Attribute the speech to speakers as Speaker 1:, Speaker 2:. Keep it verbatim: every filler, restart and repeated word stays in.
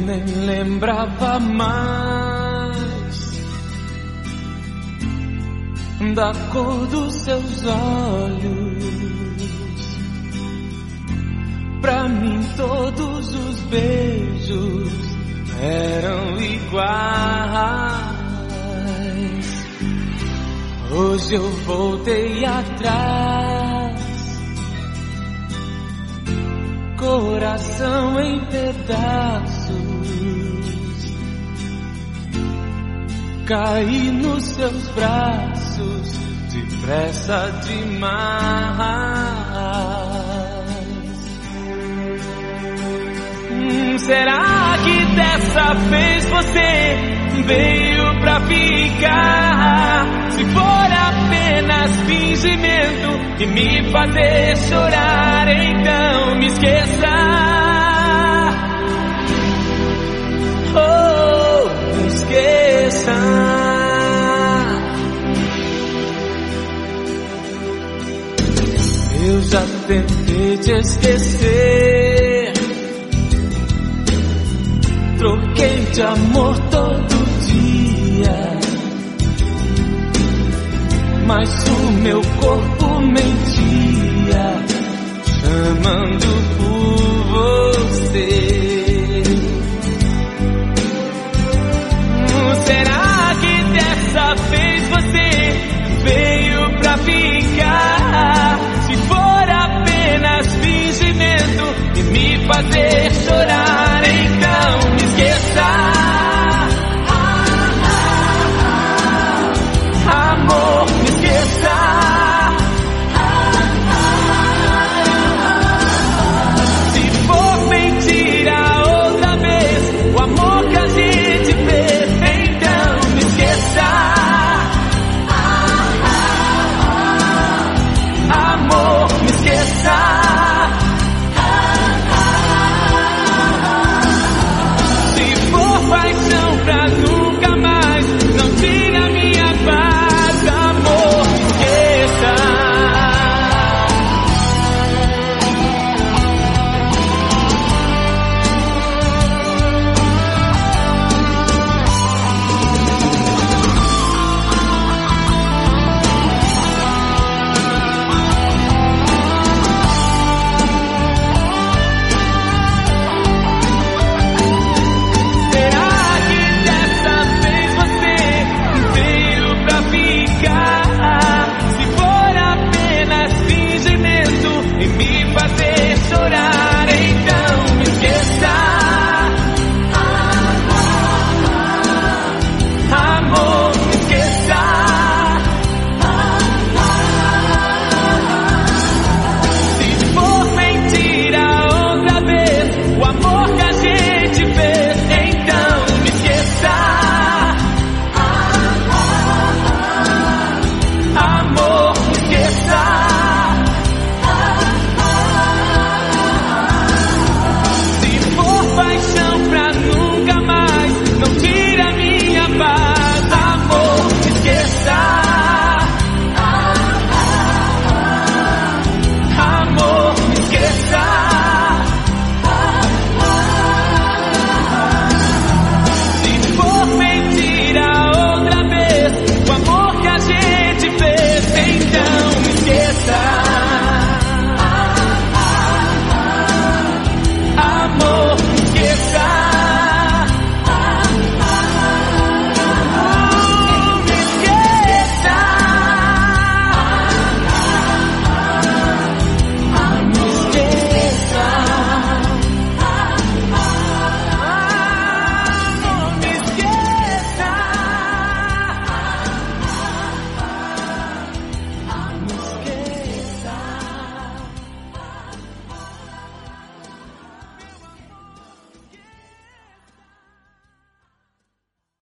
Speaker 1: nem lembrava mais da cor dos seus olhos. Pra mim todos os beijos eram iguais. Hoje eu voltei atrás, coração em pedaços, caí nos seus braços depressa demais. Hum, será que dessa vez você veio pra ficar? Se for apenas fingimento e me fazer chorar, então me esqueça. Oh, me esqueça. Eu já tentei te esquecer, troquei de amor todo dia, mas o meu corpo mentia, chamando por você.